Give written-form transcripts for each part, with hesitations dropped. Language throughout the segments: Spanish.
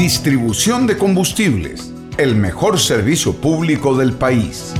Distribución de combustibles, el mejor servicio público del país.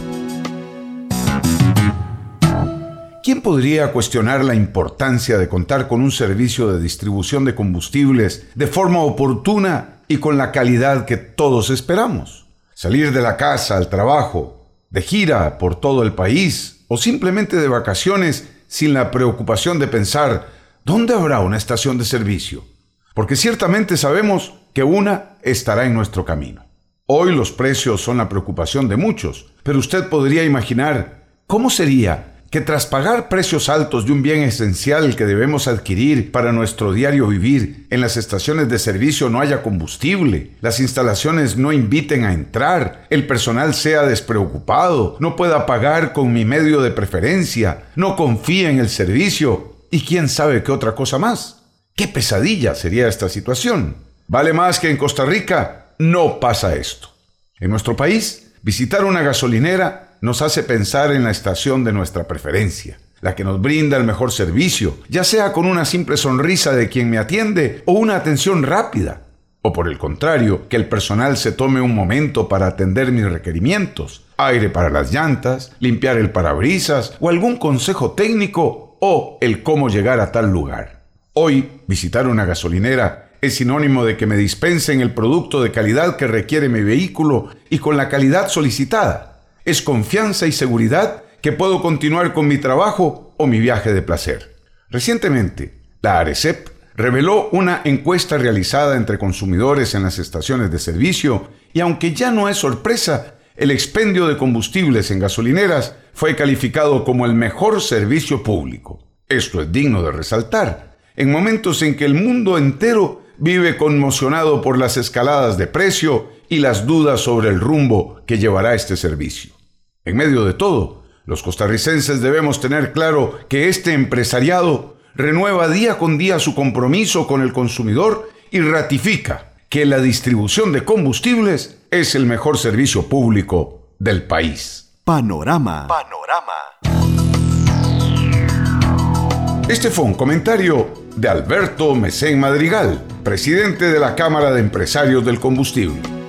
¿Quién podría cuestionar la importancia de contar con un servicio de distribución de combustibles de forma oportuna y con la calidad que todos esperamos? Salir de la casa al trabajo, de gira por todo el país o simplemente de vacaciones sin la preocupación de pensar ¿dónde habrá una estación de servicio? Porque ciertamente sabemos que una estará en nuestro camino. Hoy los precios son la preocupación de muchos, pero usted podría imaginar cómo sería que tras pagar precios altos de un bien esencial que debemos adquirir para nuestro diario vivir, en las estaciones de servicio no haya combustible, las instalaciones no inviten a entrar, el personal sea despreocupado, no pueda pagar con mi medio de preferencia, no confíe en el servicio y quién sabe qué otra cosa más? ¡Qué pesadilla sería esta situación! Vale más que en Costa Rica no pasa esto. En nuestro país, visitar una gasolinera nos hace pensar en la estación de nuestra preferencia, la que nos brinda el mejor servicio, ya sea con una simple sonrisa de quien me atiende o una atención rápida, o por el contrario, que el personal se tome un momento para atender mis requerimientos, aire para las llantas, limpiar el parabrisas o algún consejo técnico o el cómo llegar a tal lugar. Hoy, visitar una gasolinera es sinónimo de que me dispensen el producto de calidad que requiere mi vehículo y con la calidad solicitada. Es confianza y seguridad que puedo continuar con mi trabajo o mi viaje de placer. Recientemente, la ARECEP reveló una encuesta realizada entre consumidores en las estaciones de servicio y aunque ya no es sorpresa, el expendio de combustibles en gasolineras fue calificado como el mejor servicio público. Esto es digno de resaltar, en momentos en que el mundo entero vive conmocionado por las escaladas de precio y las dudas sobre el rumbo que llevará este servicio. En medio de todo, los costarricenses debemos tener claro que este empresariado renueva día con día su compromiso con el consumidor y ratifica que la distribución de combustibles es el mejor servicio público del país. Panorama. Este fue un comentario de Alberto Mesén Madrigal, presidente de la Cámara de Empresarios del Combustible.